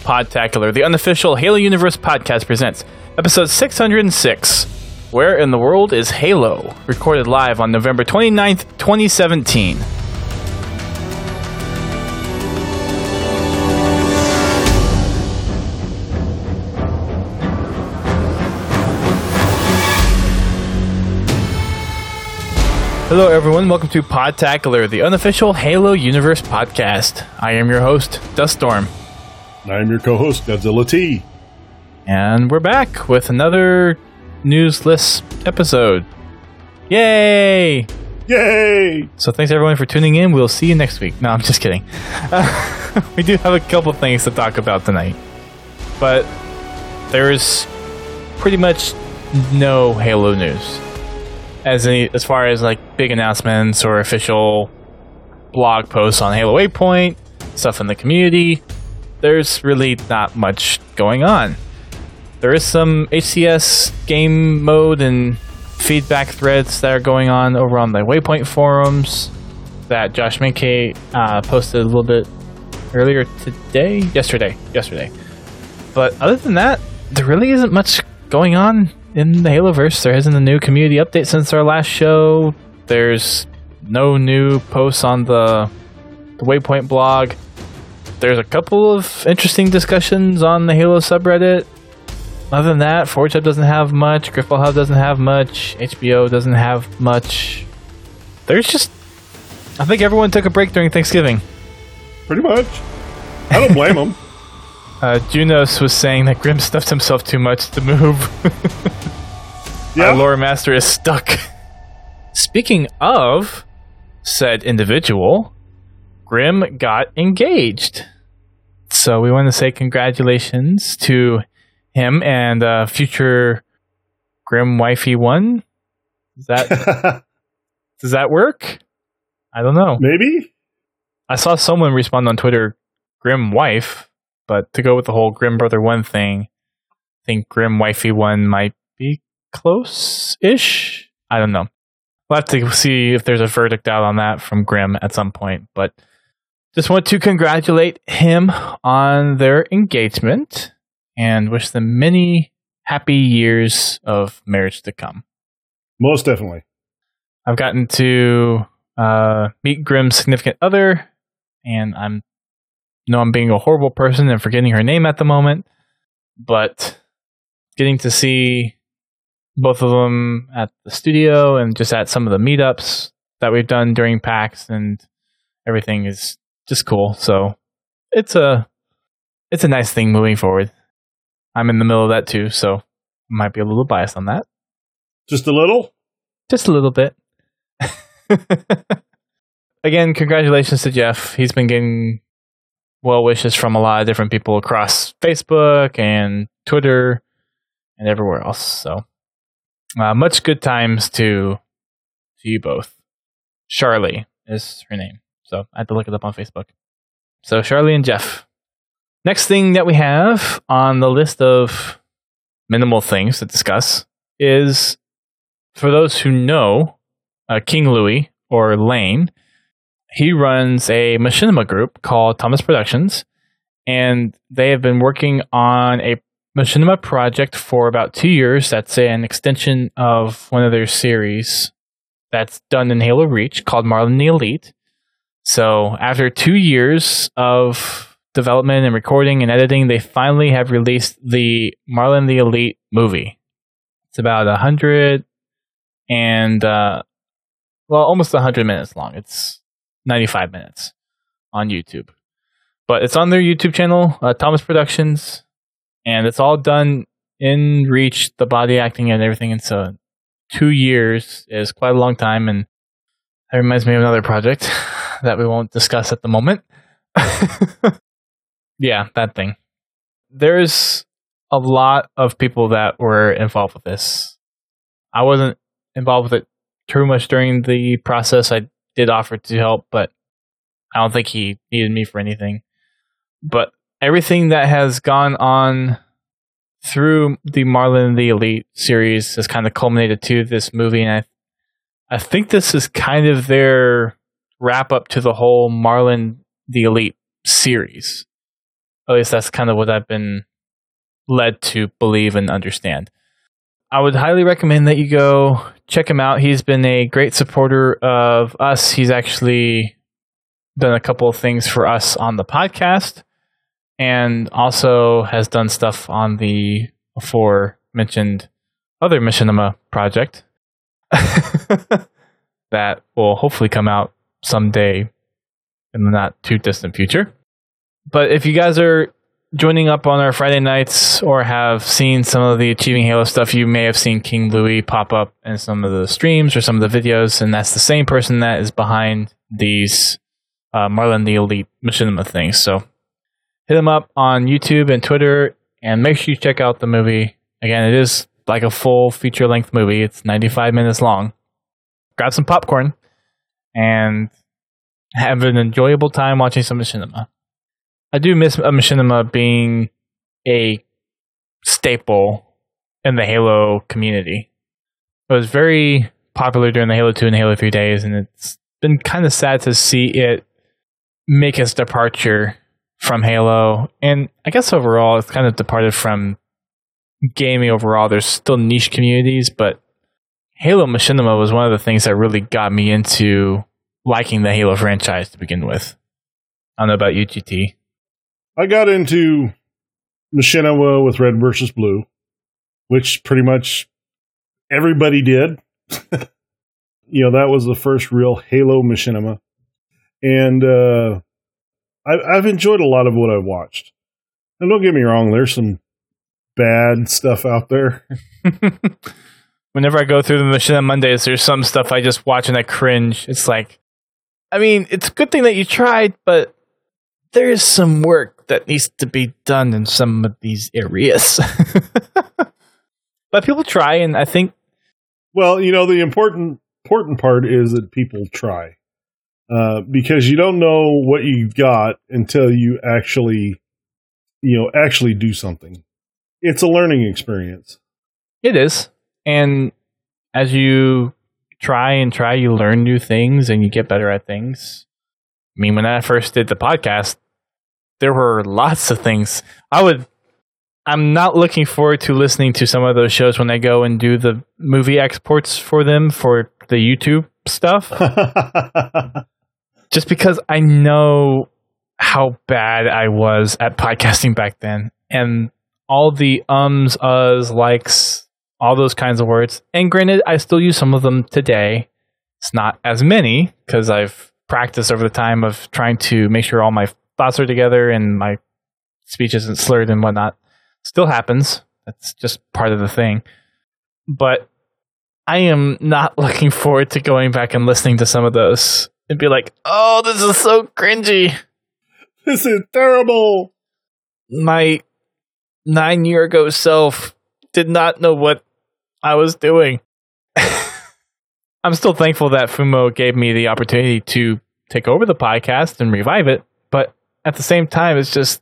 Podtacular, the unofficial Halo Universe podcast presents episode 606, Where in the World is Halo? Recorded live on November 29th, 2017. Hello everyone, welcome to Podtacular, the unofficial Halo Universe podcast. I am your host, Duststorm. I'm your co-host, Godzilla T. And we're back with another newsless episode. Yay! Yay! So thanks everyone for tuning in. We'll see you next week. No, I'm just kidding. We do have a couple things to talk about tonight. But there's pretty much no Halo news. As far as like big announcements or official blog posts on Halo Waypoint, stuff in the community, there's really not much going on. There is some HCS game mode and feedback threads that are going on over on the Waypoint forums that Josh Minkey posted a little bit earlier yesterday. But other than that, there really isn't much going on in the Haloverse. There isn't a new community update since our last show. There's no new posts on the Waypoint blog. There's a couple of interesting discussions on the Halo subreddit. Other than that, Forge Hub doesn't have much, Griffle Hub doesn't have much, HBO doesn't have much. I think everyone took a break during Thanksgiving. Pretty much. I don't blame them. Junos was saying that Grim stuffed himself too much to move. Yeah. Our lore master is stuck. Speaking of said individual, Grim got engaged. So we want to say congratulations to him and future Grim Wifey 1. Does that work? I don't know. Maybe? I saw someone respond on Twitter, Grim Wife. But to go with the whole Grim Brother 1 thing, I think Grim Wifey 1 might be close-ish? I don't know. We'll have to see if there's a verdict out on that from Grim at some point. But just want to congratulate him on their engagement and wish them many happy years of marriage to come. Most definitely. I've gotten to meet Grim's significant other, and I'm being a horrible person and forgetting her name at the moment, but getting to see both of them at the studio and just at some of the meetups that we've done during PAX and everything is just cool. So it's a nice thing moving forward. I'm in the middle of that too, so I might be a little biased on that. Just a little? Just a little bit. Again, congratulations to Jeff. He's been getting well wishes from a lot of different people across Facebook and Twitter and everywhere else. So much good times to you both. Charlie is her name. So I had to look it up on Facebook. So Charlie and Jeff. Next thing that we have on the list of minimal things to discuss is, for those who know, King Louie, or Lane, he runs a machinima group called Thomas Productions, and they have been working on a machinima project for about 2 years. That's an extension of one of their series that's done in Halo Reach called Marlin the Elite. So after 2 years of development and recording and editing, they finally have released the Marlin the Elite movie. It's about 100 and, almost 100 minutes long. It's 95 minutes on YouTube. But it's on their YouTube channel, Thomas Productions, and it's all done in Reach, the body acting and everything. And so 2 years is quite a long time, and that reminds me of another project that we won't discuss at the moment. Yeah, that thing. There's a lot of people that were involved with this. I wasn't involved with it too much during the process. I did offer to help, but I don't think he needed me for anything. But everything that has gone on through the Marlin the Elite series has kind of culminated to this movie, and I think this is kind of their wrap up to the whole Marlin the Elite series At least that's kind of what I've been led to believe and understand. I would highly recommend that you go check him out. He's been a great supporter of us. He's actually done a couple of things for us on the podcast, and also has done stuff on the aforementioned other Machinima project that will hopefully come out someday in the not too distant future. But if you guys are joining up on our Friday nights or have seen some of the Achieving Halo stuff, you may have seen King Louie pop up in some of the streams or some of the videos, and that's the same person that is behind these Marlin the Elite Machinima things. So hit him up on YouTube and Twitter, and make sure you check out the movie. Again, it is like a full feature-length movie. It's 95 minutes long. Grab some popcorn and have an enjoyable time watching some Machinima. I do miss a Machinima being a staple in the Halo community. It was very popular during the Halo 2 and Halo 3 days, and it's been kind of sad to see it make its departure from Halo. And I guess overall, it's kind of departed from gaming overall. There's still niche communities, but Halo Machinima was one of the things that really got me into liking the Halo franchise to begin with. I don't know about you, GT. I got into Machinima with Red versus Blue, which pretty much everybody did. That was the first real Halo Machinima. And I've enjoyed a lot of what I've watched. And don't get me wrong, there's some bad stuff out there. Whenever I go through the Machinima Mondays, there's some stuff I just watch and I cringe. It's like, I mean, it's a good thing that you tried, but there is some work that needs to be done in some of these areas. But people try, and I think... Well, the important part is that people try. Because you don't know what you've got until you actually do something. It's a learning experience. It is. And as you try, you learn new things and you get better at things. I mean, when I first did the podcast, there were lots of things. I'm not looking forward to listening to some of those shows when I go and do the movie exports for them for the YouTube stuff. Just because I know how bad I was at podcasting back then. And all the ums, uhs, likes, all those kinds of words. And granted, I still use some of them today. It's not as many because I've practiced over the time of trying to make sure all my thoughts are together and my speech isn't slurred and whatnot. Still happens. That's just part of the thing. But I am not looking forward to going back and listening to some of those and be like, oh, this is so cringy. This is terrible. My 9-year-ago self did not know what I was doing. I'm still thankful that Fumo gave me the opportunity to take over the podcast and revive it, but at the same time, it's just,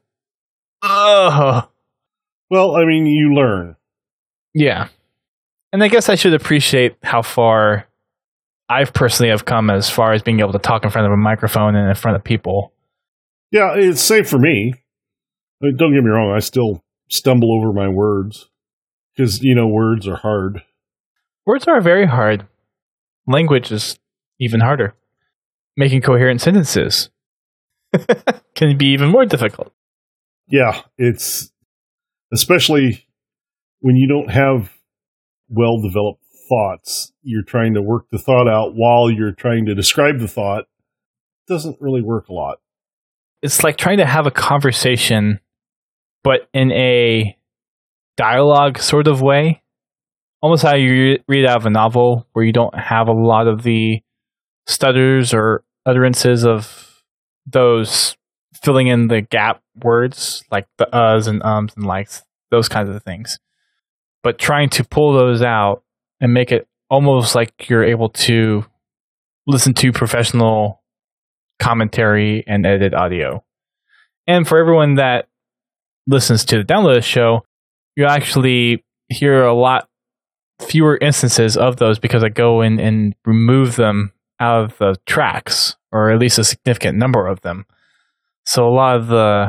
ugh. Well, I mean, you learn. Yeah. And I guess I should appreciate how far I've personally have come as far as being able to talk in front of a microphone and in front of people. Yeah, it's safe for me. I mean, don't get me wrong, I still stumble over my words. Because, words are hard. Words are very hard. Language is even harder. Making coherent sentences can be even more difficult. Yeah, it's especially when you don't have well-developed thoughts. You're trying to work the thought out while you're trying to describe the thought. It doesn't really work a lot. It's like trying to have a conversation, but in a dialogue sort of way. Almost how you read out of a novel where you don't have a lot of the stutters or utterances of those filling in the gap words, like the uhs and ums and likes, those kinds of things. But trying to pull those out and make it almost like you're able to listen to professional commentary and edited audio. And for everyone that listens to the downloaded show, you actually hear a lot fewer instances of those because I go in and remove them out of the tracks, or at least a significant number of them. So a lot of the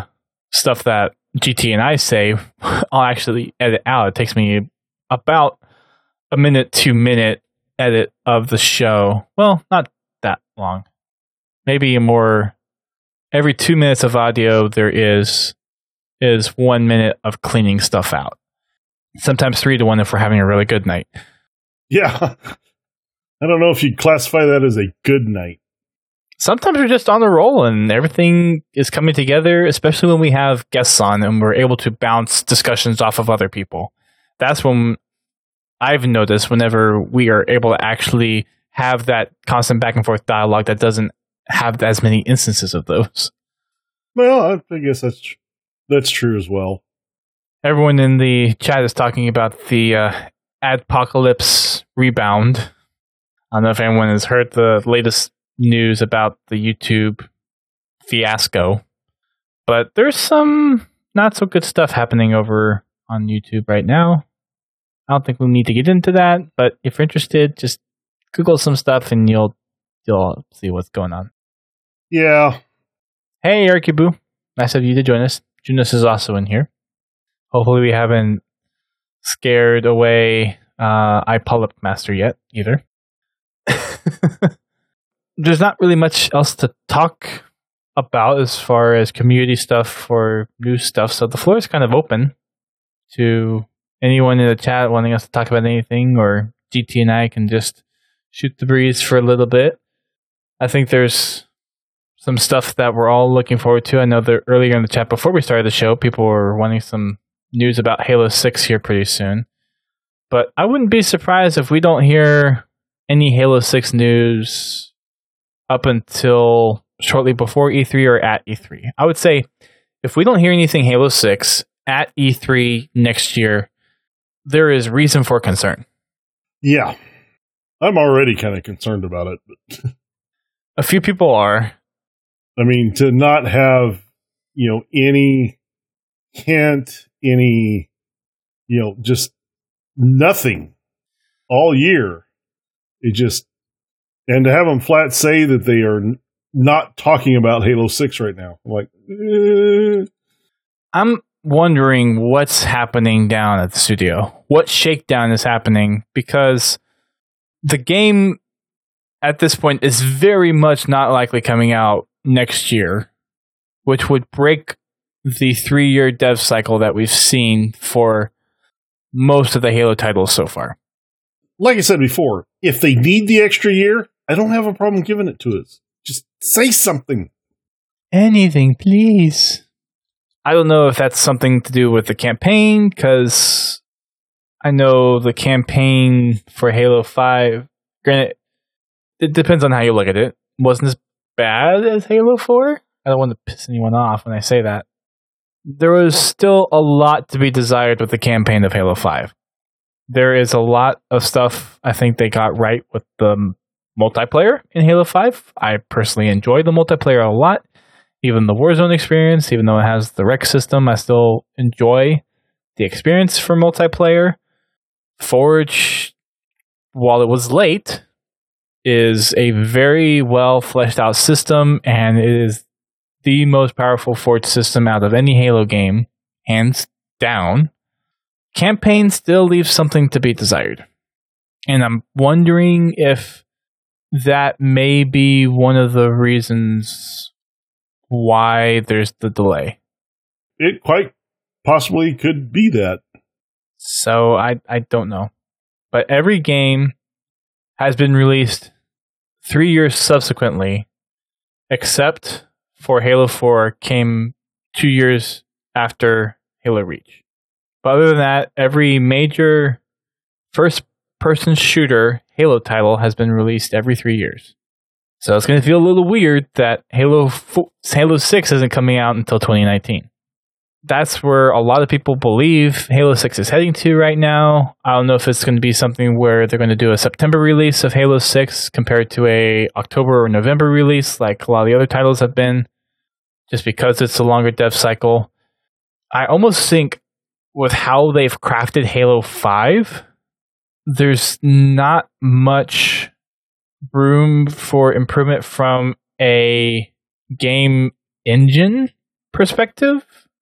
stuff that GT and I say, I'll actually edit out. It takes me about a minute, 2 minute edit of the show. Well, not that long. Maybe every 2 minutes of audio there is 1 minute of cleaning stuff out. Sometimes 3 to 1 if we're having a really good night. Yeah. I don't know if you'd classify that as a good night. Sometimes we're just on a roll and everything is coming together, especially when we have guests on and we're able to bounce discussions off of other people. That's when I've noticed whenever we are able to actually have that constant back and forth dialogue that doesn't have as many instances of those. Well, I guess that's true as well. Everyone in the chat is talking about the Adpocalypse rebound. I don't know if anyone has heard the latest news about the YouTube fiasco, but there's some not so good stuff happening over on YouTube right now. I don't think we need to get into that, but if you're interested, just Google some stuff and you'll see what's going on. Yeah. Hey, Arkibu. Nice of you to join us. Junus is also in here. Hopefully we haven't scared away iPolyp Master yet, either. There's not really much else to talk about as far as community stuff or news stuff, so the floor is kind of open to anyone in the chat wanting us to talk about anything, or GT and I can just shoot the breeze for a little bit. I think there's some stuff that we're all looking forward to. I know that earlier in the chat, before we started the show, people were wanting some news about Halo 6 here pretty soon. But I wouldn't be surprised if we don't hear any Halo 6 news up until shortly before E3 or at E3. I would say if we don't hear anything Halo 6 at E3 next year, there is reason for concern. Yeah. I'm already kind of concerned about it. But a few people are. I mean, to not have, any hint, just nothing all year. And to have them flat say that they are not talking about Halo 6 right now. I'm like, I'm wondering what's happening down at the studio. What shakedown is happening? Because the game at this point is very much not likely coming out next year, which would break the 3-year dev cycle that we've seen for most of the Halo titles so far. Like I said before, if they need the extra year, I don't have a problem giving it to us. Just say something. Anything, please. I don't know if that's something to do with the campaign, because I know the campaign for Halo 5, granted, it depends on how you look at it, wasn't as bad as Halo 4. I don't want to piss anyone off when I say that. There was still a lot to be desired with the campaign of Halo 5. There is a lot of stuff I think they got right with the multiplayer in Halo 5. I personally enjoy the multiplayer a lot. Even the Warzone experience, even though it has the rec system, I still enjoy the experience for multiplayer. Forge, while it was late, is a very well fleshed out system, and it is the most powerful Forge system out of any Halo game, hands down. Campaign still leaves something to be desired. And I'm wondering if that may be one of the reasons why there's the delay. It quite possibly could be that. So I don't know. But every game has been released 3 years subsequently, except for Halo 4 came 2 years after Halo Reach. But other than that, every major first-person shooter Halo title has been released every 3 years. So it's going to feel a little weird that Halo 6 isn't coming out until 2019. That's where a lot of people believe Halo 6 is heading to right now. I don't know if it's going to be something where they're going to do a September release of Halo 6 compared to a October or November release like a lot of the other titles have been, just because it's a longer dev cycle. I almost think with how they've crafted Halo 5, there's not much room for improvement from a game engine perspective.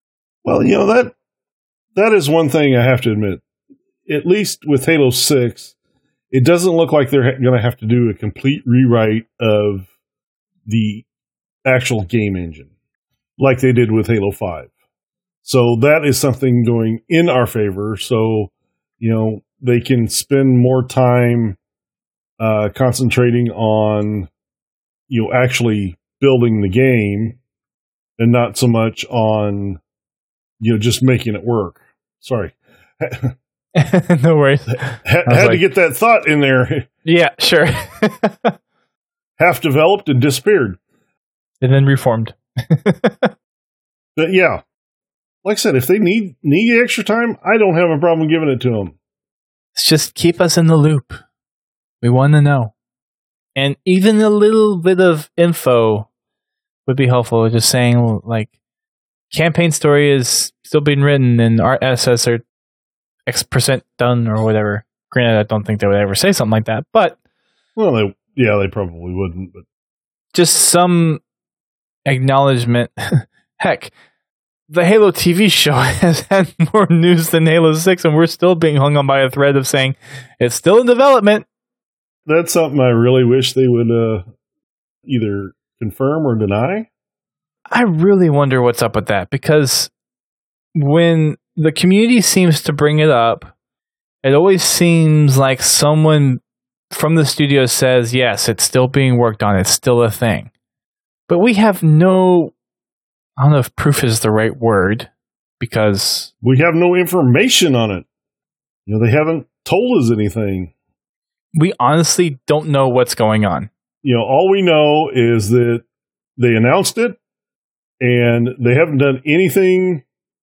Well, that is one thing I have to admit. At least with Halo 6, it doesn't look like they're going to have to do a complete rewrite of the actual game engine like they did with Halo 5. So that is something going in our favor. So, they can spend more time concentrating on, actually building the game and not so much on, just making it work. Sorry. No worries. Had to get that thought in there. Yeah, sure. Half developed and disappeared. And then reformed. But yeah, like I said, if they need extra time, I don't have a problem giving it to them. It's just keep us in the loop. We want to know. And even a little bit of info would be helpful. Just saying, like, campaign story is still being written and our assets are X% done or whatever. Granted, I don't think they would ever say something like that, but... Well, they probably wouldn't, but... Just some acknowledgement. Heck, the Halo TV show has had more news than Halo 6, and we're still being hung on by a thread of saying it's still in development. That's something I really wish they would either confirm or deny. I really wonder what's up with that, because when the community seems to bring it up, it always seems like someone from the studio says, yes, it's still being worked on, it's still a thing. But we have no... I don't know if proof is the right word, because... We have no information on it. They haven't told us anything. We honestly don't know what's going on. All we know is that they announced it, and they haven't done anything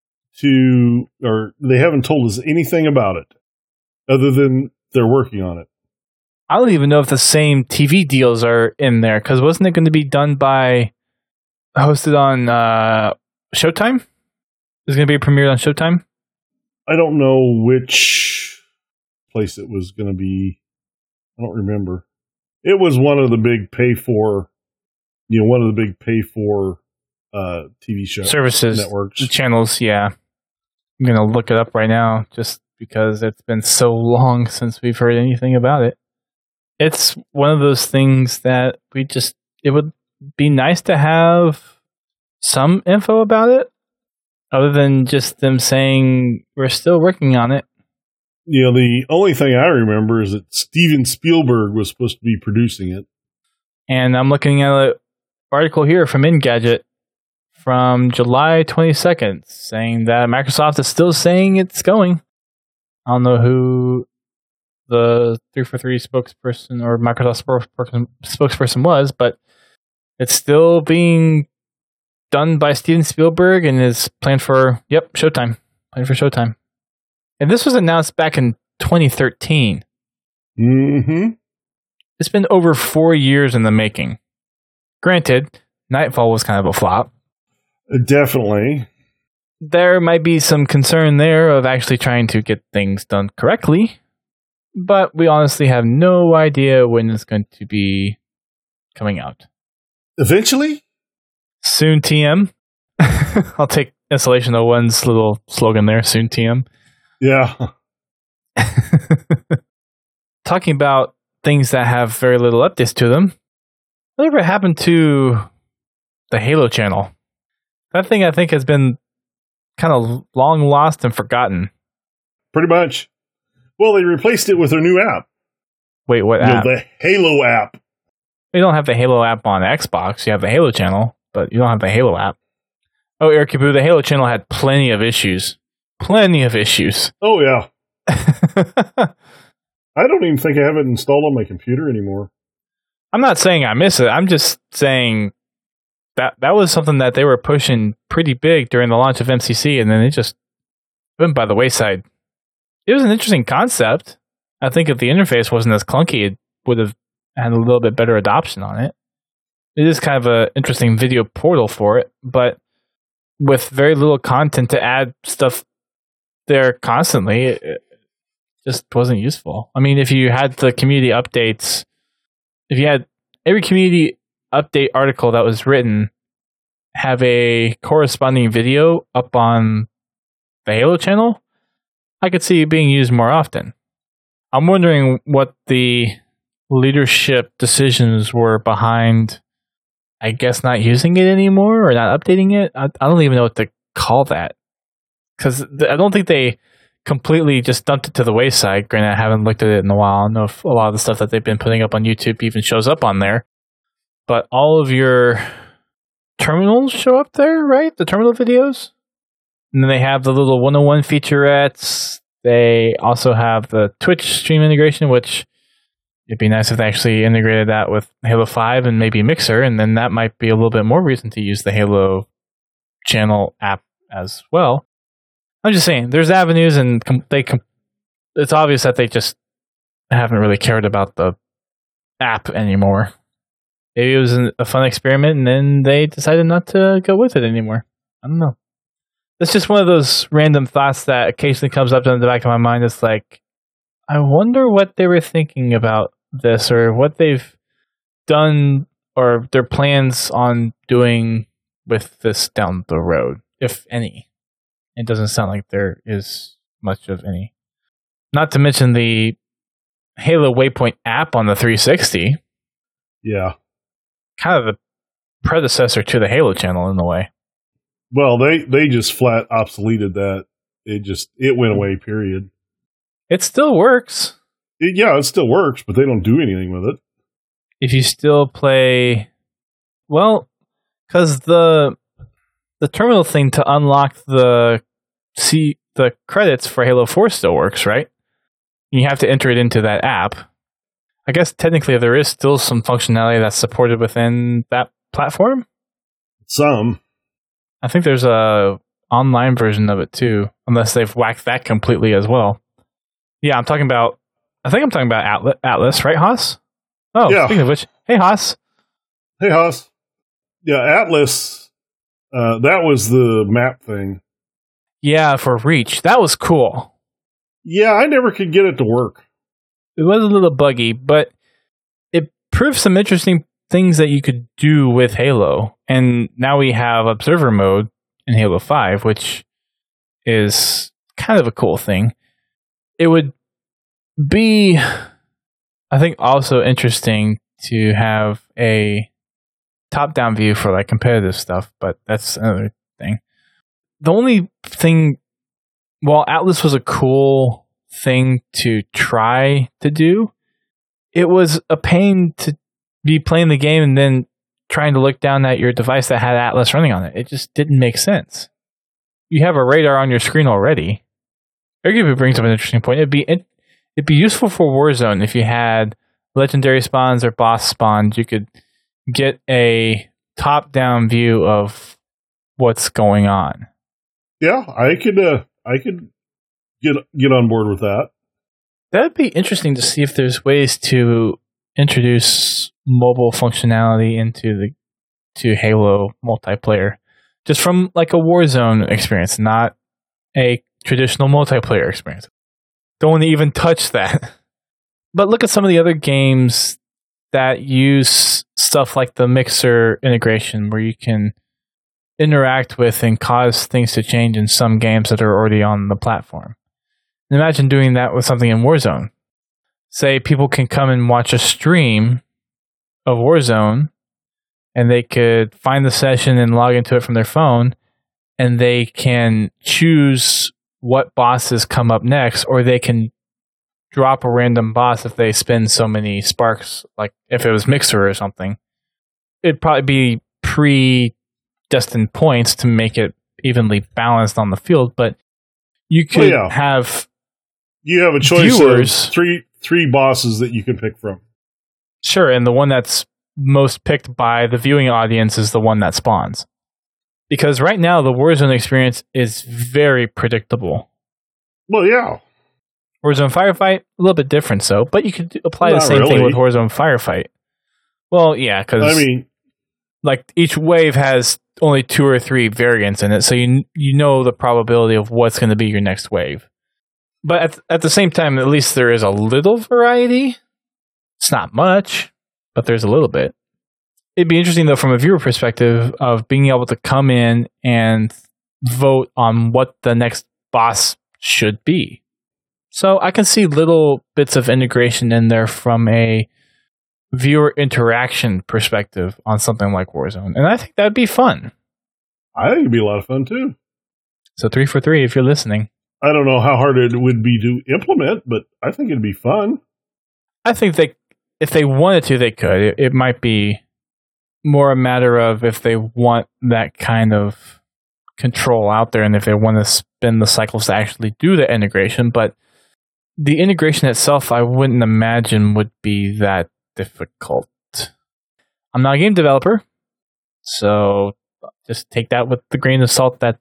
or they haven't told us anything about it, other than they're working on it. I don't even know if the same TV deals are in there, because wasn't it going to be done by... hosted on Showtime? Is it going to be premiered on Showtime? I don't know which place it was going to be. I don't remember. It was one of the big TV show services networks, channels. Yeah, I'm going to look it up right now, just because it's been so long since we've heard anything about it. It's one of those things that it would be nice to have some info about it, other than just them saying we're still working on it. The only thing I remember is that Steven Spielberg was supposed to be producing it. And I'm looking at an article here from Engadget from July 22nd saying that Microsoft is still saying it's going. I don't know who the 343 spokesperson or Microsoft spokesperson was, but it's still being done by Steven Spielberg and is planned for, Showtime. Planned for Showtime. And this was announced back in 2013. Mm-hmm. It's been over 4 years in the making. Granted, Nightfall was kind of a flop. Definitely. There might be some concern there of actually trying to get things done correctly, but we honestly have no idea when it's going to be coming out. Eventually? Soon TM. I'll take Installation 01's little slogan there, soon TM. Yeah. Talking about things that have very little updates to them, whatever happened to the Halo channel? That thing, I think, has been kind of long lost and forgotten. Pretty much. Well, they replaced it with a new app. Wait, what app? The Halo app. You don't have the Halo app on Xbox. You have the Halo channel, but you don't have the Halo app. Oh, Eric Cabu, the Halo channel had plenty of issues. Plenty of issues. Oh, yeah. I don't even think I have it installed on my computer anymore. I'm not saying I miss it. I'm just saying that was something that they were pushing pretty big during the launch of MCC, and then it just went by the wayside. It was an interesting concept. I think if the interface wasn't as clunky, it would have had a little bit better adoption on it. It is kind of an interesting video portal for it, but with very little content to add stuff there constantly, it just wasn't useful. I mean, if you had the community updates, if you had every community update article that was written have a corresponding video up on the Halo channel, I could see it being used more often. I'm wondering what the leadership decisions were behind, I guess, not using it anymore or not updating it. I don't even know what to call that. Because I don't think they completely just dumped it to the wayside. Granted, I haven't looked at it in a while. I don't know if a lot of the stuff that they've been putting up on YouTube even shows up on there. But all of your terminals show up there, right? The terminal videos? And then they have the little 101 featurettes. They also have the Twitch stream integration, which it'd be nice if they actually integrated that with Halo 5 and maybe Mixer, and then that might be a little bit more reason to use the Halo channel app as well. I'm just saying, there's avenues, and it's obvious that they just haven't really cared about the app anymore. Maybe it was a fun experiment, and then they decided not to go with it anymore. I don't know. It's just one of those random thoughts that occasionally comes up in the back of my mind. It's like, I wonder what they were thinking about this, or what they've done, or their plans on doing with this down the road, if any. It doesn't sound like there is much of any. Not to mention the Halo Waypoint app on the 360. Yeah. Kind of the predecessor to the Halo channel in a way. Well, they just flat obsoleted that. It went away, period. It still works. It still works, but they don't do anything with it. If you still play... Well, because the terminal thing to unlock the credits for Halo 4 still works, right? You have to enter it into that app. I guess technically there is still some functionality that's supported within that platform. Some. I think there's a online version of it too, unless they've whacked that completely as well. Yeah, I think I'm talking about Atlas, right, Haas? Oh, yeah. Speaking of which, hey, Haas. Hey, Haas. Yeah, Atlas, that was the map thing. Yeah, for Reach. That was cool. Yeah, I never could get it to work. It was a little buggy, but it proved some interesting things that you could do with Halo. And now we have Observer Mode in Halo 5, which is kind of a cool thing. It would be, I think, also interesting to have a top-down view for like competitive stuff, but that's another thing. The only thing, while Atlas was a cool thing to try to do, it was a pain to be playing the game and then trying to look down at your device that had Atlas running on it. It just didn't make sense. You have a radar on your screen already. Arguably brings up an interesting point. It'd be useful for Warzone if you had legendary spawns or boss spawns. You could get a top-down view of what's going on. Yeah, I could get on board with that. That'd be interesting to see if there's ways to introduce mobile functionality to Halo multiplayer, just from like a Warzone experience, not a traditional multiplayer experience. Don't want to even touch that. But look at some of the other games that use stuff like the Mixer integration, where you can interact with and cause things to change in some games that are already on the platform. And imagine doing that with something in Warzone. Say people can come and watch a stream of Warzone, and they could find the session and log into it from their phone, and they can choose what bosses come up next, or they can drop a random boss if they spend so many sparks, like if it was Mixer or something. It'd probably be predestined points to make it evenly balanced on the field, but you could have... You have a choice of three bosses that you can pick from. Sure, and the one that's most picked by the viewing audience is the one that spawns. Because right now, the Warzone experience is very predictable. Well, yeah. Warzone Firefight, a little bit different, so, but you could apply the same thing with Warzone Firefight. Well, yeah, because like each wave has only 2 or 3 variants in it, so you know the probability of what's going to be your next wave. But at the same time, at least there is a little variety. It's not much, but there's a little bit. It'd be interesting, though, from a viewer perspective, of being able to come in and vote on what the next boss should be. So I can see little bits of integration in there from a viewer interaction perspective on something like Warzone. And I think that'd be fun. I think it'd be a lot of fun too. So 3 for 3 if you're listening. I don't know how hard it would be to implement, but I think it'd be fun. I think if they wanted to, they could. It might be more a matter of if they want that kind of control out there and if they want to spin the cycles to actually do the integration. But the integration itself, I wouldn't imagine would be that difficult. I'm not a game developer, so just take that with the grain of salt. That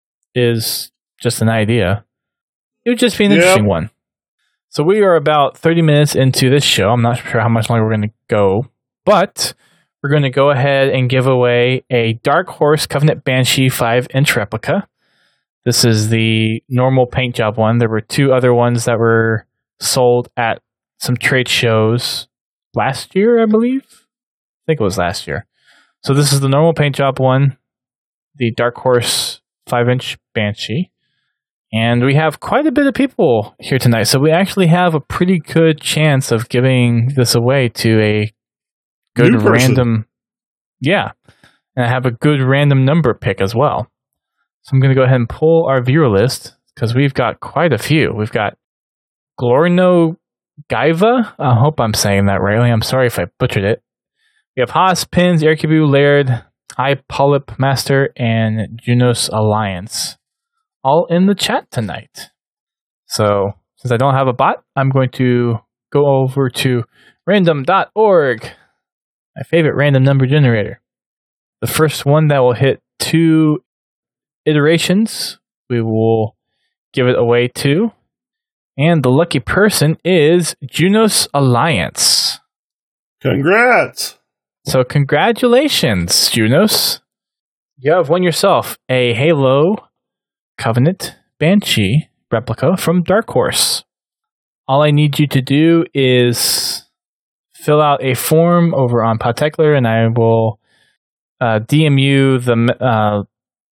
is just an idea. It would just be an interesting one. So we are about 30 minutes into this show. I'm not sure how much longer we're going to go, but we're going to go ahead and give away a Dark Horse Covenant Banshee 5-inch replica. This is the normal paint job one. There were 2 other ones that were sold at some trade shows last year, I believe. I think it was last year. So this is the normal paint job one, the Dark Horse 5-inch Banshee. And we have quite a bit of people here tonight, so we actually have a pretty good chance of giving this away to a good random... Yeah, and I have a good random number pick as well. So I'm going to go ahead and pull our viewer list, because we've got quite a few. We've got Glorno Gaiva. I hope I'm saying that rightly. I'm sorry if I butchered it. We have Haas, Pins, Erkibu, Laird, I Polyp Master, and Junos Alliance. All in the chat tonight. So, since I don't have a bot, I'm going to go over to random.org, my favorite random number generator. The first one that will hit 2 iterations, we will give it away to. And the lucky person is Junos Alliance. Congrats! So, congratulations, Junos. You have won yourself a Halo Covenant Banshee replica from Dark Horse. All I need you to do is fill out a form over on Podtacular, and I will DM you the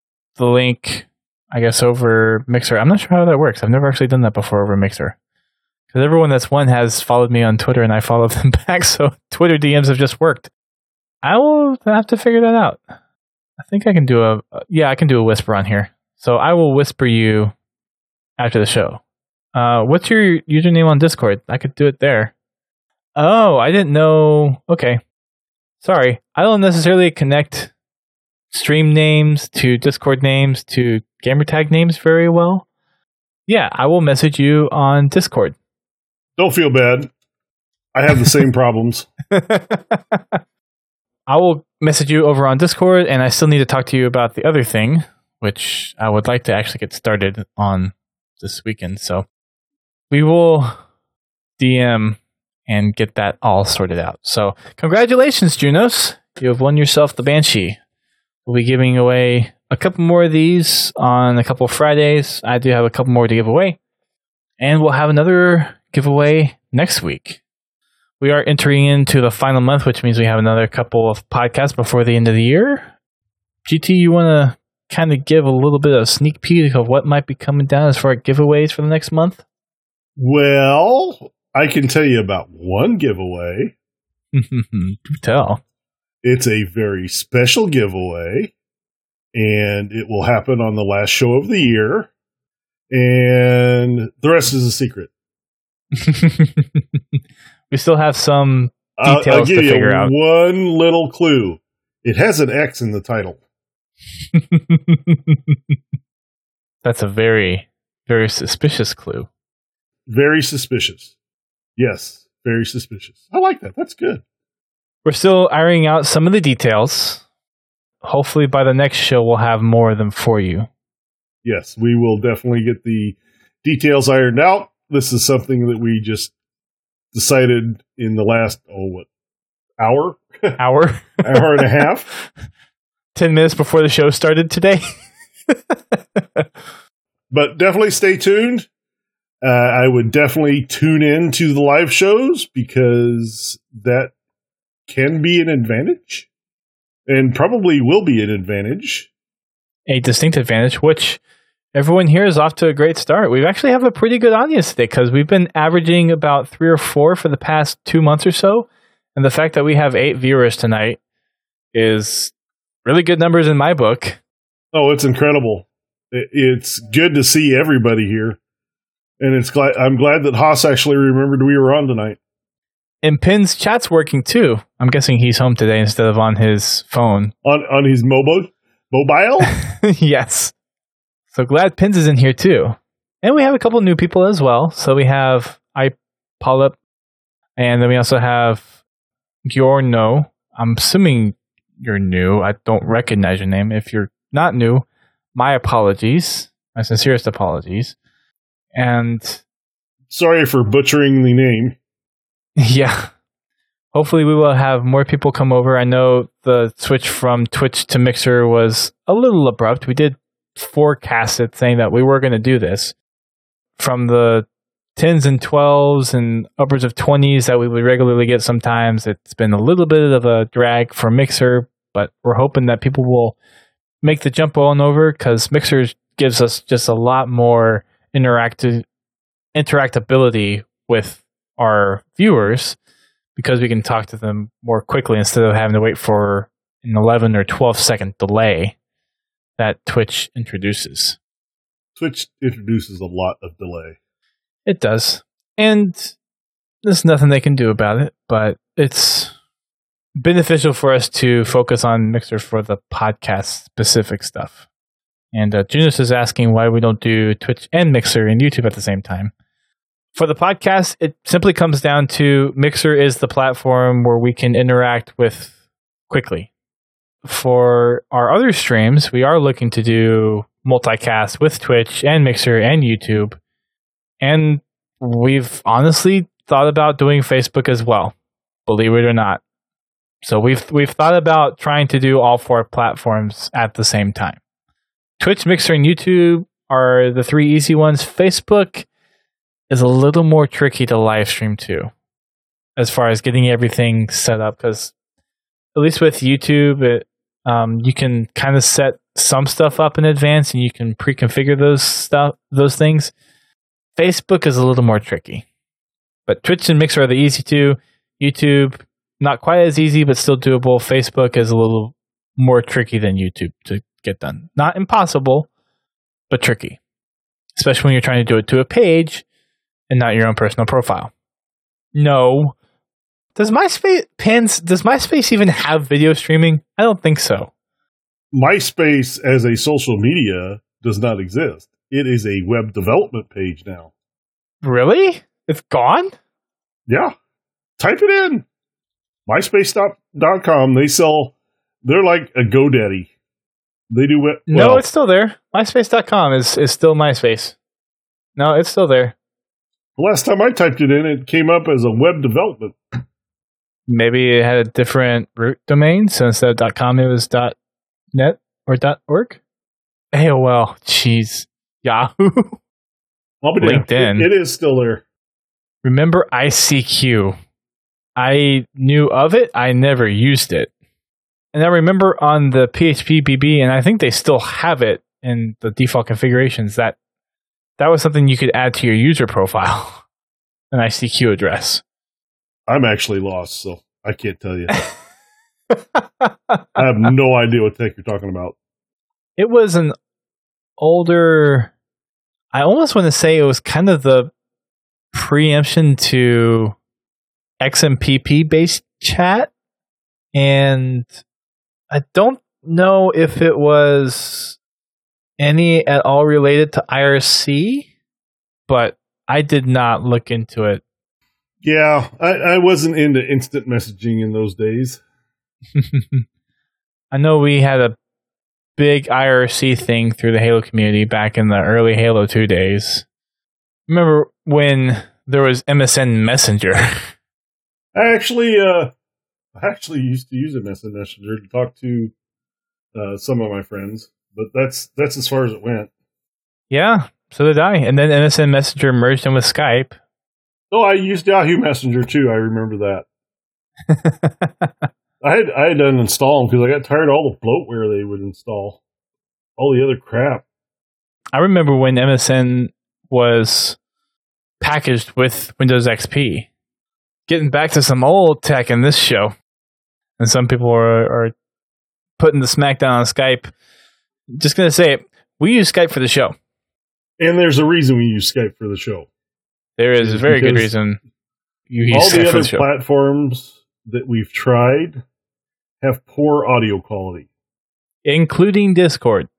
link, I guess, over Mixer. I'm not sure how that works. I've never actually done that before over Mixer. Because everyone that's won has followed me on Twitter, and I followed them back, so Twitter DMs have just worked. I will have to figure that out. I think I can do I can do a whisper on here. So I will whisper you after the show. What's your username on Discord? I could do it there. Oh, I didn't know. Okay. Sorry. I don't necessarily connect stream names to Discord names to gamertag names very well. Yeah, I will message you on Discord. Don't feel bad. I have the same problems. I will message you over on Discord, and I still need to talk to you about the other thing, which I would like to actually get started on this weekend. So we will DM and get that all sorted out. So congratulations, Junos. You have won yourself the Banshee. We'll be giving away a couple more of these on a couple of Fridays. I do have a couple more to give away. And we'll have another giveaway next week. We are entering into the final month, which means we have another couple of podcasts before the end of the year. GT, you want to kind of give a little bit of sneak peek of what might be coming down as far as giveaways for the next month? Well, I can tell you about one giveaway. Do tell. It's a very special giveaway, and it will happen on the last show of the year, and the rest is a secret. We still have some details I'll give to figure out. One little clue. It has an X in the title. That's a very, very suspicious clue. Very suspicious. Yes, very suspicious. I like that. That's good. We're still ironing out some of the details. Hopefully by the next show, we'll have more of them for you. Yes, we will definitely get the details ironed out. This is something that we just decided in the last, hour? Hour? Hour and a half. 10 minutes before the show started today. But definitely stay tuned. I would definitely tune in to the live shows because that can be an advantage and probably will be an advantage. A distinct advantage, which everyone here is off to a great start. We actually have a pretty good audience today because we've been averaging about 3 or 4 for the past 2 months or so. And the fact that we have 8 viewers tonight is really good numbers in my book. Oh, it's incredible. It's good to see everybody here. And I'm glad that Haas actually remembered we were on tonight. And Pin's chat's working too. I'm guessing he's home today instead of on his phone. On his mobile? Yes. So glad Pins is in here too. And we have a couple new people as well. So we have iPolyp, and then we also have Giorno. I'm assuming you're new. I don't recognize your name. If you're not new, my apologies. My sincerest apologies. And sorry for butchering the name. Yeah. Hopefully we will have more people come over. I know the switch from Twitch to Mixer was a little abrupt. We did forecast it saying that we were going to do this. From the 10s and 12s and upwards of 20s that we would regularly get sometimes, it's been a little bit of a drag for Mixer, but we're hoping that people will make the jump on over because Mixer gives us just a lot more interactability with our viewers because we can talk to them more quickly instead of having to wait for an 11 or 12 second delay that Twitch introduces. Twitch introduces a lot of delay. It does. And there's nothing they can do about it, but it's beneficial for us to focus on Mixer for the podcast specific stuff. And Junus is asking why we don't do Twitch and Mixer and YouTube at the same time. For the podcast, it simply comes down to Mixer is the platform where we can interact with quickly. For our other streams, we are looking to do multicast with Twitch and Mixer and YouTube. And we've honestly thought about doing Facebook as well, believe it or not. So we've thought about trying to do all 4 platforms at the same time. Twitch, Mixer, and YouTube are the 3 easy ones. Facebook is a little more tricky to live stream to, as far as getting everything set up. Because at least with YouTube, you can kind of set some stuff up in advance, and you can pre-configure those things. Facebook is a little more tricky, but Twitch and Mixer are the easy 2. YouTube, not quite as easy, but still doable. Facebook is a little more tricky than YouTube to get done. Not impossible, but tricky, especially when you're trying to do it to a page and not your own personal profile. No. Does MySpace even have video streaming? I don't think so. MySpace as a social media does not exist. It is a web development page now. Really? It's gone? Yeah. Type it in. MySpace.com. They're like a GoDaddy. They do it. No, it's still there. MySpace.com is still MySpace. No, it's still there. The last time I typed it in, it came up as a web development. Maybe it had a different root domain, so instead of .com, it was .net or .org. AOL, jeez, Yahoo, LinkedIn. It is still there. Remember ICQ? I knew of it. I never used it. And I remember on the PHP BB, and I think they still have it in the default configurations, that was something you could add to your user profile, an ICQ address. I'm actually lost, so I can't tell you. I have no idea what the heck you're talking about. It was an older, I almost want to say it was kind of the preemption to XMPP-based chat, and I don't know if it was any at all related to IRC, but I did not look into it. Yeah, I wasn't into instant messaging in those days. I know we had a big IRC thing through the Halo community back in the early Halo 2 days. Remember when there was MSN Messenger? I actually used to use a MSN Messenger to talk to some of my friends, but that's as far as it went. Yeah, so did I. And then MSN Messenger merged in with Skype. Oh, I used Yahoo Messenger too. I remember that. I had to uninstall them because I got tired of all the bloatware they would install. All the other crap. I remember when MSN was packaged with Windows XP. Getting back to some old tech in this show. And some people are putting the smackdown on Skype. Just going to say it. We use Skype for the show. And there's a reason we use Skype for the show. There is a very good reason you use all Skype the for other the show. platforms that we've tried have poor audio quality. Including Discord.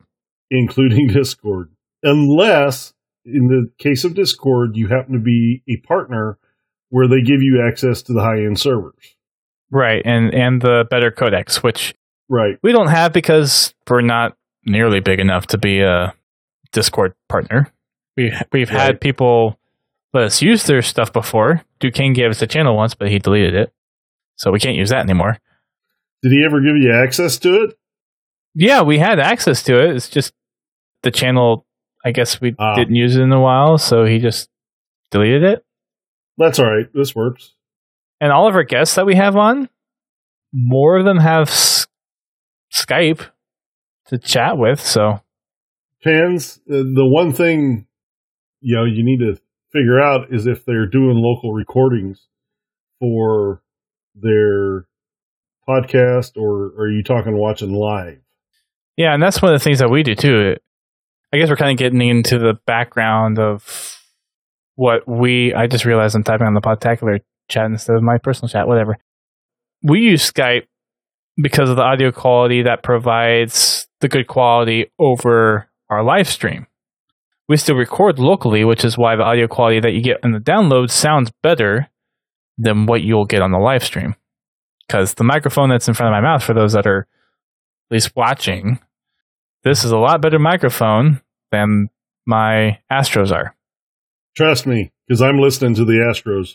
Unless, in the case of Discord, you happen to be a partner where they give you access to the high-end servers. Right, and the better codecs, which we don't have because we're not nearly big enough to be a Discord partner. We've had people let us use their stuff before. Duquesne gave us a channel once, but he deleted it. So we can't use that anymore. Did he ever give you access to it? Yeah, we had access to it. It's just the channel, I guess we didn't use it in a while, so he just deleted it. That's all right. This works. And all of our guests that we have on, more of them have Skype to chat with, so. Fans, the one thing you need to figure out is if they're doing local recordings for their podcast, or are you talking watching live? Yeah, and that's one of the things that we do too. I guess we're kind of getting into the background of what I just realized I'm typing on the Podtacular chat instead of my personal chat, whatever. We use Skype because of the audio quality that provides the good quality over our live stream. We still record locally, which is why the audio quality that you get in the download sounds better than what you'll get on the live stream. Because the microphone that's in front of my mouth, for those that are at least watching, this is a lot better microphone than my Astros are. Trust me, because I'm listening to the Astros.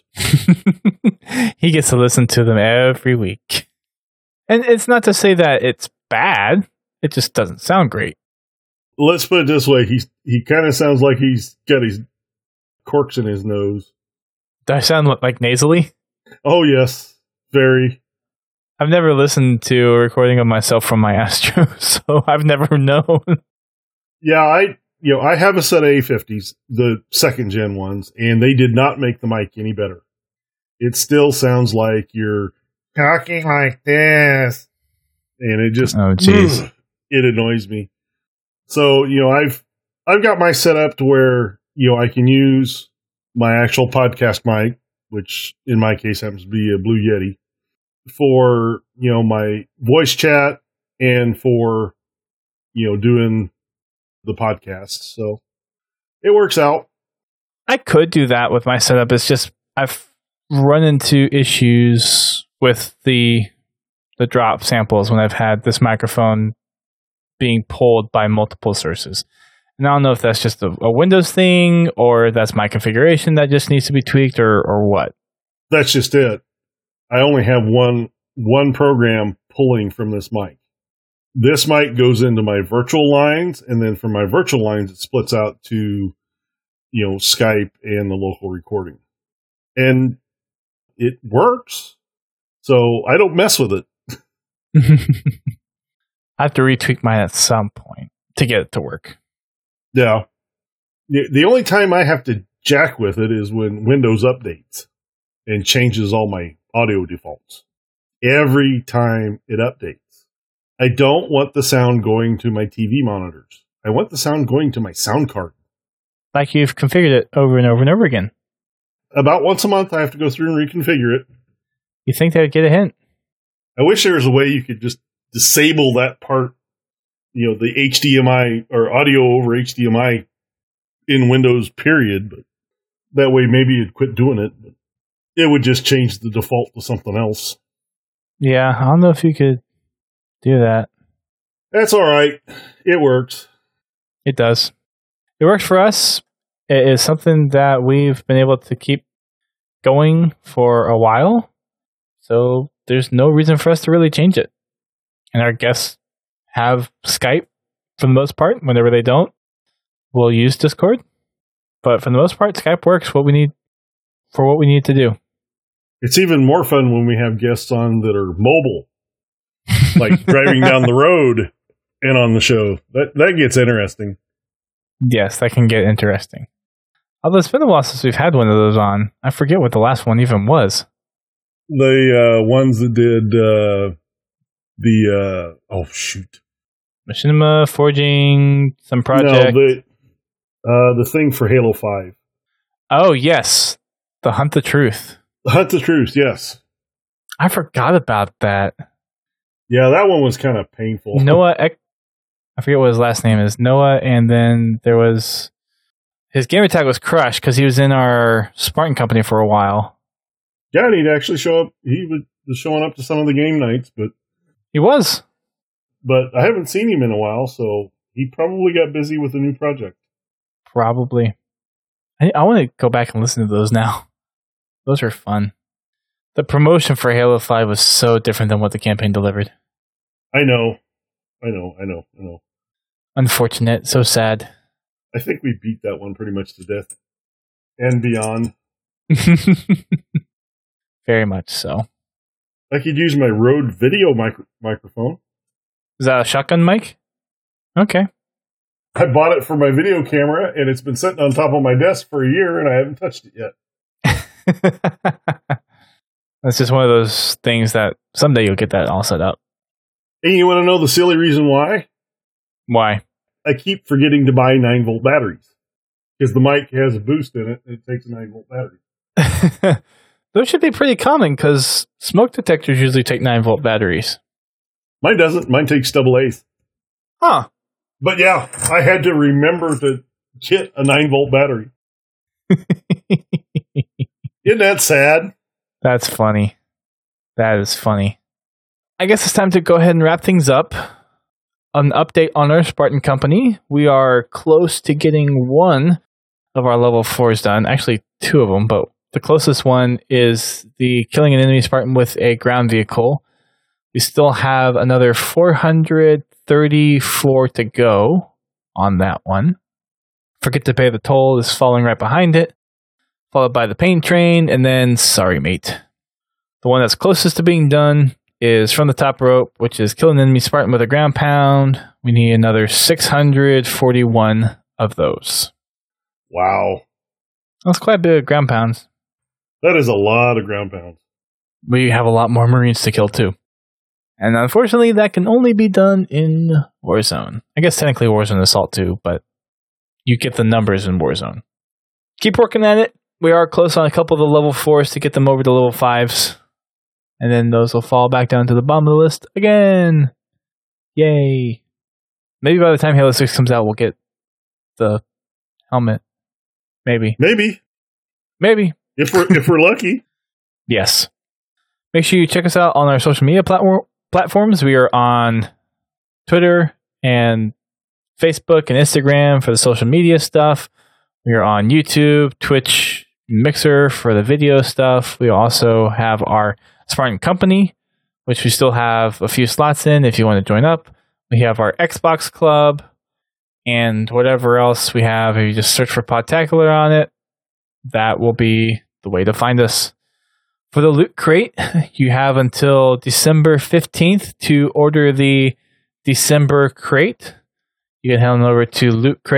He gets to listen to them every week. And it's not to say that it's bad. It just doesn't sound great. Let's put it this way. He kind of sounds like he's got his corks in his nose. Do I sound like nasally? Oh, yes. Very. I've never listened to a recording of myself from my Astros, so I've never known. Yeah, I have a set of A50s, the second gen ones, and they did not make the mic any better. It still sounds like you're talking like this, and it just it annoys me. So I've got my set up to where I can use my actual podcast mic, which in my case happens to be a Blue Yeti, for my voice chat and for doing the podcast. So it works out. I could do that with my setup. It's just I've run into issues with the drop samples when I've had this microphone being pulled by multiple sources. And I don't know if that's just a Windows thing or that's my configuration that just needs to be tweaked or what. That's just it. I only have one program pulling from this mic. This mic goes into my virtual lines, and then from my virtual lines, it splits out to, Skype and the local recording. And it works. So I don't mess with it. I have to retweak mine at some point to get it to work. Yeah. The only time I have to jack with it is when Windows updates and changes all my audio defaults. Every time it updates. I don't want the sound going to my TV monitors. I want the sound going to my sound card. Like you've configured it over and over and over again. About once a month, I have to go through and reconfigure it. You think they would get a hint? I wish there was a way you could just disable that part, the HDMI or audio over HDMI in Windows, period. But that way, maybe you'd quit doing it. But it would just change the default to something else. Yeah, I don't know if you could do that. That's all right. It works. It does. It works for us. It is something that we've been able to keep going for a while. So there's no reason for us to really change it. And our guests have Skype for the most part. Whenever they don't, we'll use Discord. But for the most part, Skype works what we need for what we need to do. It's even more fun when we have guests on that are mobile, like driving down the road and on the show. That gets interesting. Yes, that can get interesting. Although it's been a while since we've had one of those on. I forget what the last one even was. The ones that did Machinima, Forging, some project. No, the thing for Halo 5. Oh, yes. The Hunt the Truth. The Hunt the Truth, yes. I forgot about that. Yeah, that one was kind of painful. Noah, I forget what his last name is. Noah, and then there was... His gamer tag was Crush because he was in our Spartan company for a while. Yeah, and he'd actually show up. He was showing up to some of the game nights, but... He was. But I haven't seen him in a while, so he probably got busy with a new project. Probably. I want to go back and listen to those now. Those are fun. The promotion for Halo 5 was so different than what the campaign delivered. I know. Unfortunate. So sad. I think we beat that one pretty much to death. And beyond. Very much so. I could use my Rode video microphone. Is that a shotgun mic? Okay. I bought it for my video camera, and it's been sitting on top of my desk for a year, and I haven't touched it yet. That's just one of those things that someday you'll get that all set up. And you want to know the silly reason why? Why? I keep forgetting to buy 9-volt batteries. Because the mic has a boost in it, and it takes a 9-volt battery. Those should be pretty common, because smoke detectors usually take 9-volt batteries. Mine doesn't. Mine takes AA. Huh. But yeah, I had to remember to get a 9-volt battery. Isn't that sad? That's funny. That is funny. I guess it's time to go ahead and wrap things up. An update on our Spartan company. We are close to getting one of our level 4s done. Actually, 2 of them, but the closest one is the killing an enemy Spartan with a ground vehicle. We still have another 434 to go on that one. Forget to pay the toll is following right behind it, followed by the pain train, and then sorry mate. The one that's closest to being done is from the top rope, which is kill an enemy Spartan with a ground pound. We need another 641 of those. Wow. That's quite a bit of ground pounds. That is a lot of ground pounds. We have a lot more Marines to kill too. And unfortunately, that can only be done in Warzone. I guess technically Warzone Assault too, but you get the numbers in Warzone. Keep working at it. We are close on a couple of the level 4s to get them over to level 5s. And then those will fall back down to the bottom of the list again. Yay. Maybe by the time Halo 6 comes out, we'll get the helmet. Maybe. If we're lucky. Yes. Make sure you check us out on our social media platforms. We are on Twitter and Facebook and Instagram for the social media stuff. We are on YouTube, Twitch, Mixer for the video stuff. We also have our Spartan Company, which we still have a few slots in if you want to join up. We have our Xbox Club and whatever else we have. If you just search for Podtacular on it, that will be the way to find us. For the Loot Crate, you have until December 15th to order the December Crate. You can head on over to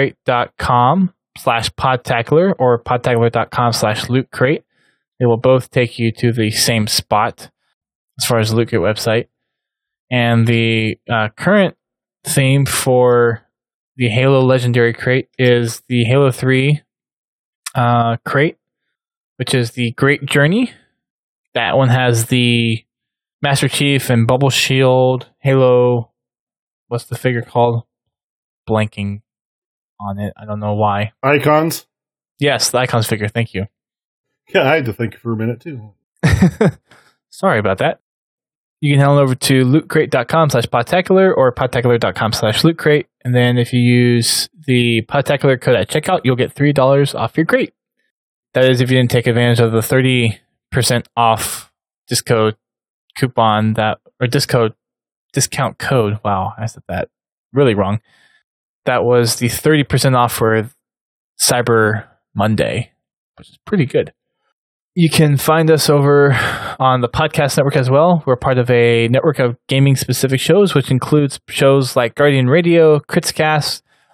lootcrate.com/podtacular or podtacular.com/lootcrate. They will both take you to the same spot as far as the Loot Crate website. And the current theme for the Halo Legendary Crate is the Halo 3 crate, which is the Great Journey. That one has the Master Chief and Bubble Shield, Halo, what's the figure called? Blanking on it. I don't know why. Icons? Yes, the Icons figure. Thank you. Yeah, I had to think for a minute too. Sorry about that. You can head on over to lootcrate.com/podtacular or podtacular.com/lootcrate. And then if you use the Podtacular code at checkout, you'll get $3 off your crate. That is if you didn't take advantage of the 30% off discount coupon discount code. Wow, I said that really wrong. That was the 30% off for Cyber Monday, which is pretty good. You can find us over on the podcast network as well. We're part of a network of gaming-specific shows, which includes shows like Guardian Radio, Critscast,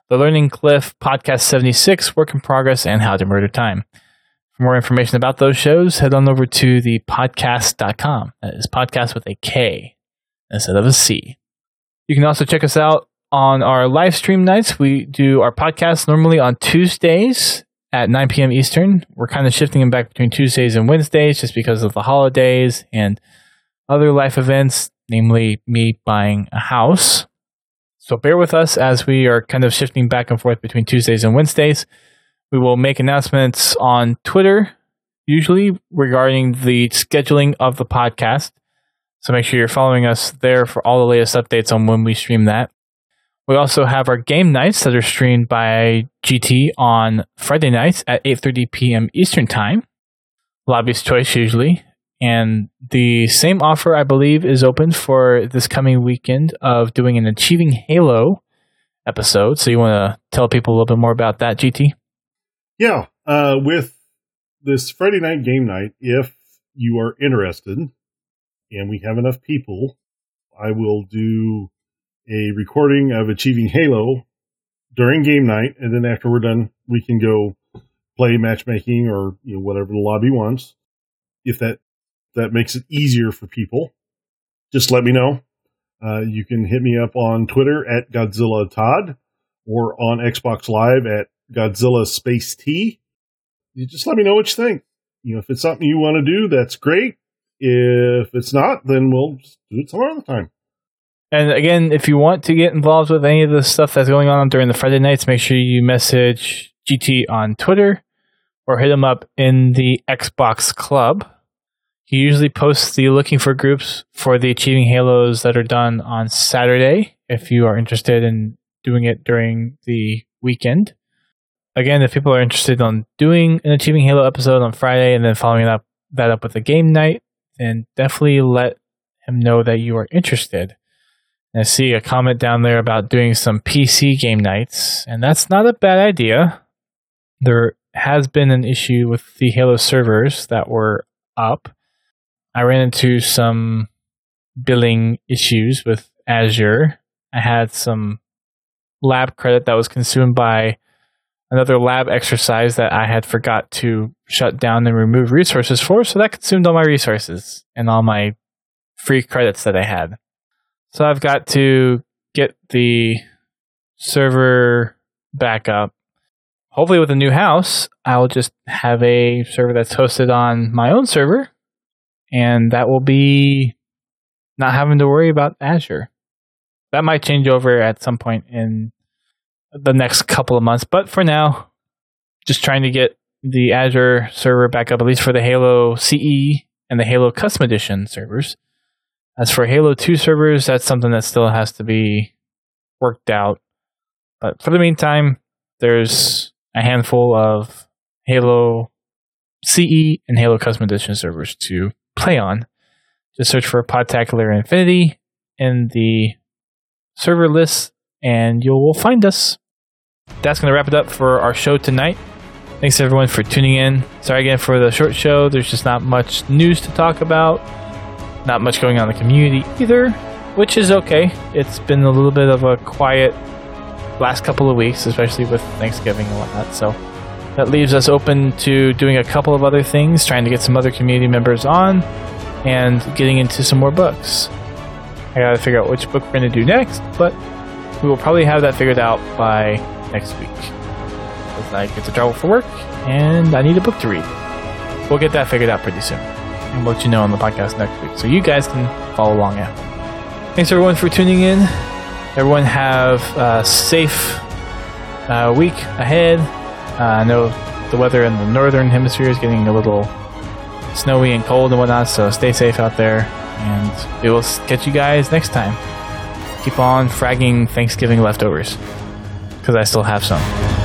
The Learning Cliff, Podcast 76, Work in Progress, and How to Murder Time. For more information about those shows, head on over to thepodcast.com. That is podcast with a K instead of a C. You can also check us out on our live stream nights. We do our podcast normally on Tuesdays at 9 p.m. Eastern. We're kind of shifting them back between Tuesdays and Wednesdays just because of the holidays and other life events, namely me buying a house. So bear with us as we are kind of shifting back and forth between Tuesdays and Wednesdays. We will make announcements on Twitter, usually regarding the scheduling of the podcast. So make sure you're following us there for all the latest updates on when we stream that. We also have our game nights that are streamed by GT on Friday nights at 8:30 p.m. Eastern Time. Lobby's choice usually. And the same offer, I believe, is open for this coming weekend of doing an Achieving Halo episode. So you want to tell people a little bit more about that, GT? Yeah, with this Friday night game night, if you are interested and we have enough people, I will do a recording of Achieving Halo during game night, and then after we're done, we can go play matchmaking or whatever the lobby wants. If that makes it easier for people, just let me know. You can hit me up on Twitter at Godzilla Todd or on Xbox Live at Godzilla Space T. You just let me know what you think. If it's something you want to do, that's great. If it's not, then we'll just do it some other time. And again, if you want to get involved with any of the stuff that's going on during the Friday nights, make sure you message GT on Twitter or hit him up in the Xbox Club. He usually posts the looking for groups for the Achieving Halos that are done on Saturday, if you are interested in doing it during the weekend. Again, if people are interested in doing an Achieving Halo episode on Friday and then following that up with a game night, then definitely let him know that you are interested. And I see a comment down there about doing some PC game nights, and that's not a bad idea. There has been an issue with the Halo servers that were up. I ran into some billing issues with Azure. I had some lab credit that was consumed by another lab exercise that I had forgot to shut down and remove resources for, so that consumed all my resources and all my free credits that I had. So I've got to get the server back up. Hopefully with a new house, I'll just have a server that's hosted on my own server, and that will be not having to worry about Azure. That might change over at some point in the next couple of months, but for now, just trying to get the Azure server back up, at least for the Halo CE and the Halo Custom Edition servers. As for Halo 2 servers, that's something that still has to be worked out. But for the meantime, there's a handful of Halo CE and Halo Custom Edition servers to play on. Just search for Podtacular Infinity in the server list, and you will find us. That's going to wrap it up for our show tonight. Thanks everyone for tuning in. Sorry again for the short show. There's just not much news to talk about. Not much going on in the community either, which is okay. It's been a little bit of a quiet last couple of weeks, especially with Thanksgiving and whatnot. So that leaves us open to doing a couple of other things, trying to get some other community members on, and getting into some more books. I gotta figure out which book we're going to do next, but we will probably have that figured out by next week. Because I get to travel for work, and I need a book to read. We'll get that figured out pretty soon. And we'll let you know on the podcast next week, so you guys can follow along now. Thanks everyone for tuning in. Everyone have a safe week ahead. I know the weather in the northern hemisphere is getting a little snowy and cold and whatnot, so stay safe out there. And we will catch you guys next time. Keep on fragging Thanksgiving leftovers, because I still have some.